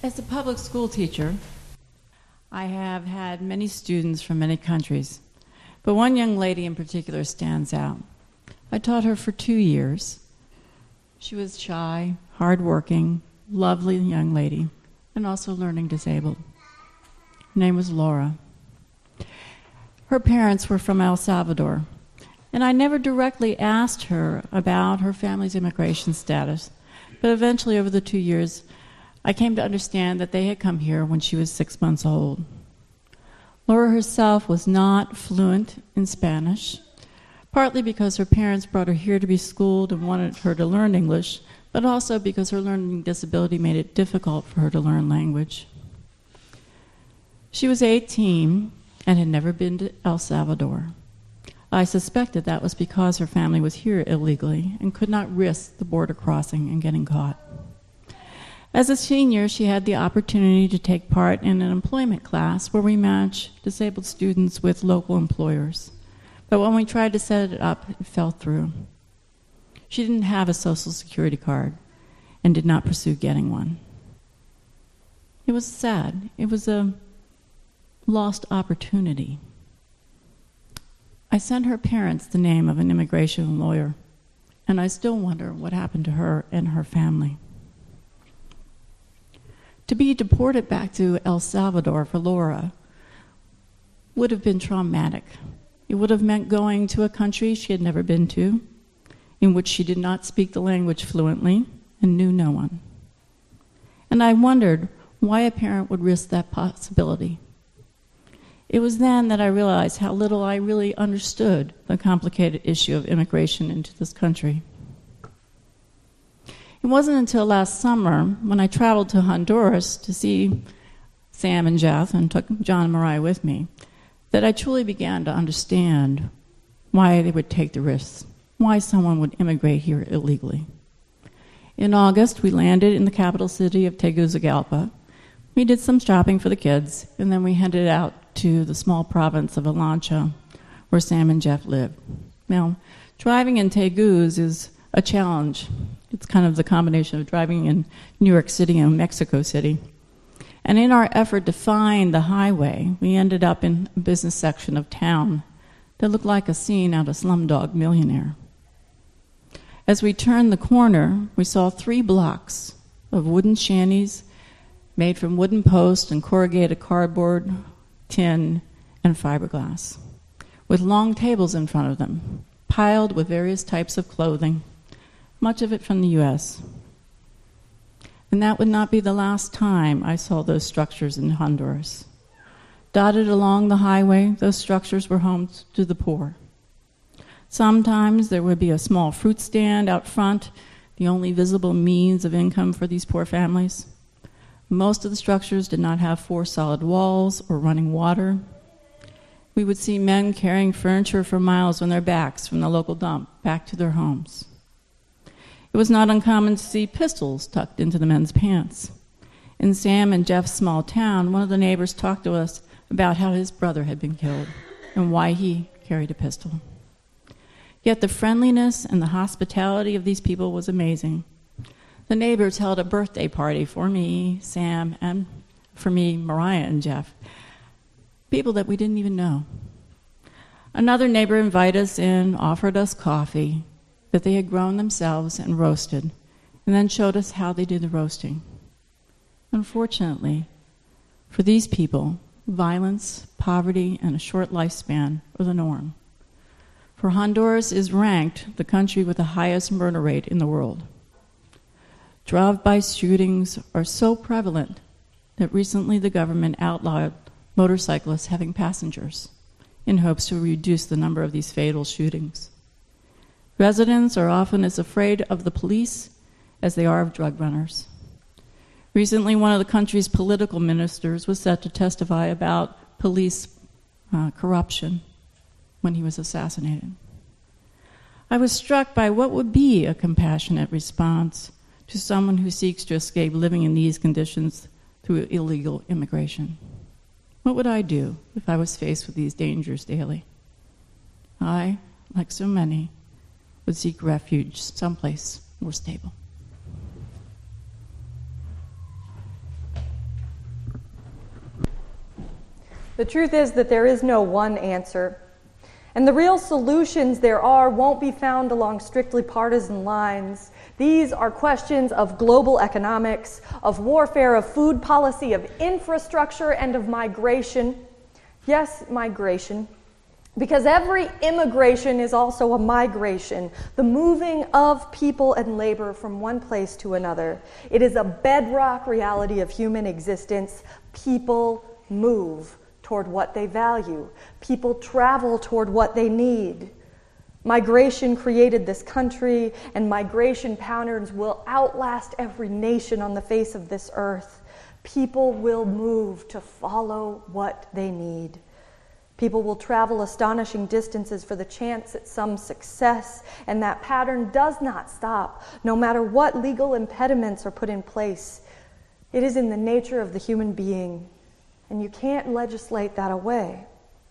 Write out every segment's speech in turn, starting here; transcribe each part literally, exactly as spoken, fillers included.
As a public school teacher, I have had many students from many countries, but one young lady in particular stands out. I taught her for two years. She was shy, hardworking, lovely young lady, and also learning disabled. Her name was Laura. Her parents were from El Salvador, and I never directly asked her about her family's immigration status, but eventually over the two years, I came to understand that they had come here when she was six months old. Laura herself was not fluent in Spanish, partly because her parents brought her here to be schooled and wanted her to learn English, but also because her learning disability made it difficult for her to learn language. She was eighteen and had never been to El Salvador. I suspected that was because her family was here illegally and could not risk the border crossing and getting caught. As a senior, she had the opportunity to take part in an employment class where we match disabled students with local employers. But when we tried to set it up, it fell through. She didn't have a Social Security card and did not pursue getting one. It was sad. It was a lost opportunity. I sent her parents the name of an immigration lawyer, and I still wonder what happened to her and her family. To be deported back to El Salvador for Laura would have been traumatic. It would have meant going to a country she had never been to, in which she did not speak the language fluently and knew no one. And I wondered why a parent would risk that possibility. It was then that I realized how little I really understood the complicated issue of immigration into this country. It wasn't until last summer, when I traveled to Honduras to see Sam and Jeff and took John and Mariah with me, that I truly began to understand why they would take the risks, why someone would immigrate here illegally. In August, we landed in the capital city of Tegucigalpa. We did some shopping for the kids, and then we headed out to the small province of Olancho, where Sam and Jeff lived. Now, driving in Tegucigalpa is a challenge. It's kind of the combination of driving in New York City and Mexico City. And in our effort to find the highway, we ended up in a business section of town that looked like a scene out of Slumdog Millionaire. As we turned the corner, we saw three blocks of wooden shanties made from wooden posts and corrugated cardboard, tin, and fiberglass, with long tables in front of them, piled with various types of clothing, much of it from the U S And that would not be the last time I saw those structures in Honduras. Dotted along the highway, those structures were homes to the poor. Sometimes there would be a small fruit stand out front, the only visible means of income for these poor families. Most of the structures did not have four solid walls or running water. We would see men carrying furniture for miles on their backs from the local dump back to their homes. It was not uncommon to see pistols tucked into the men's pants. In Sam and Jeff's small town, one of the neighbors talked to us about how his brother had been killed and why he carried a pistol. Yet the friendliness and the hospitality of these people was amazing. The neighbors held a birthday party for me, Sam, and for me, Mariah and Jeff, people that we didn't even know. Another neighbor invited us in, offered us coffee that they had grown themselves and roasted, and then showed us how they did the roasting. Unfortunately, for these people, violence, poverty, and a short lifespan are the norm. For Honduras is ranked the country with the highest murder rate in the world. Drive-by shootings are so prevalent that recently the government outlawed motorcyclists having passengers in hopes to reduce the number of these fatal shootings. Residents are often as afraid of the police as they are of drug runners. Recently, one of the country's political ministers was set to testify about police uh, corruption when he was assassinated. I was struck by what would be a compassionate response to someone who seeks to escape living in these conditions through illegal immigration. What would I do if I was faced with these dangers daily? I, like so many, would seek refuge someplace more stable. The truth is that there is no one answer. And the real solutions there are won't be found along strictly partisan lines. These are questions of global economics, of warfare, of food policy, of infrastructure, and of migration. Yes, migration. Because every immigration is also a migration, the moving of people and labor from one place to another. It is a bedrock reality of human existence. People move toward what they value. People travel toward what they need. Migration created this country, and migration patterns will outlast every nation on the face of this earth. People will move to follow what they need. People will travel astonishing distances for the chance at some success, and that pattern does not stop, no matter what legal impediments are put in place. It is in the nature of the human being, and you can't legislate that away.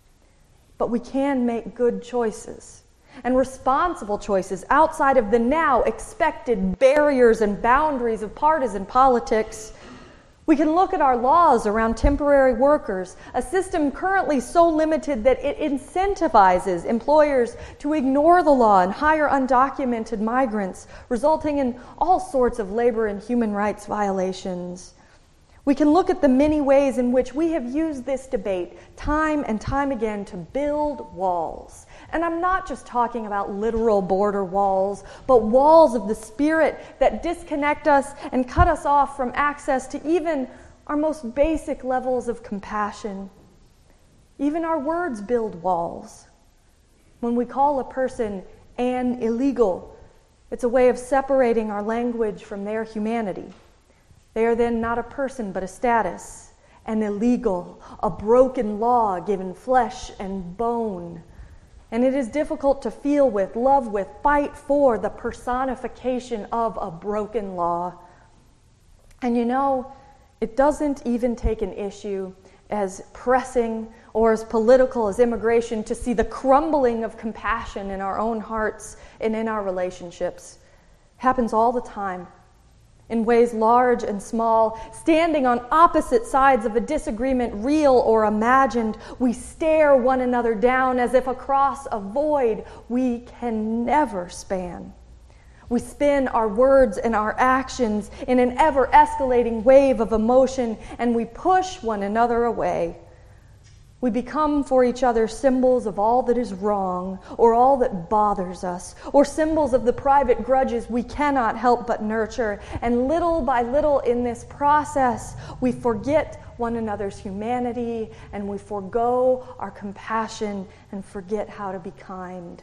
But we can make good choices, and responsible choices outside of the now expected barriers and boundaries of partisan politics. We can look at our laws around temporary workers, a system currently so limited that it incentivizes employers to ignore the law and hire undocumented migrants, resulting in all sorts of labor and human rights violations. We can look at the many ways in which we have used this debate time and time again to build walls. And I'm not just talking about literal border walls, but walls of the spirit that disconnect us and cut us off from access to even our most basic levels of compassion. Even our words build walls. When we call a person an illegal, it's a way of separating our language from their humanity. They are then not a person but a status, an illegal, a broken law given flesh and bone. And it is difficult to feel with, love with, fight for the personification of a broken law. And you know, it doesn't even take an issue as pressing or as political as immigration to see the crumbling of compassion in our own hearts and in our relationships. It happens all the time, in ways large and small, standing on opposite sides of a disagreement, real or imagined. We stare one another down as if across a void we can never span. We spin our words and our actions in an ever-escalating wave of emotion, and we push one another away. We become for each other symbols of all that is wrong, or all that bothers us, or symbols of the private grudges we cannot help but nurture. And little by little in this process, we forget one another's humanity, and we forgo our compassion and forget how to be kind.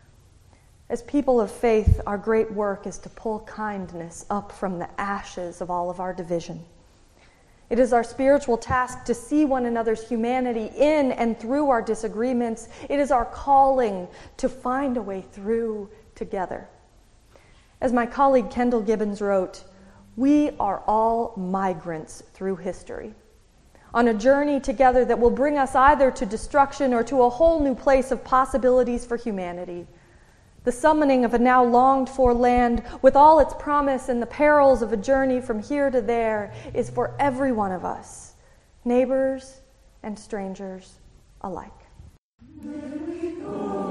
As people of faith, our great work is to pull kindness up from the ashes of all of our division. It is our spiritual task to see one another's humanity in and through our disagreements. It is our calling to find a way through together. As my colleague Kendall Gibbons wrote, we are all migrants through history, on a journey together that will bring us either to destruction or to a whole new place of possibilities for humanity. The summoning of a now longed-for land with all its promise and the perils of a journey from here to there is for every one of us, neighbors and strangers alike. May we go.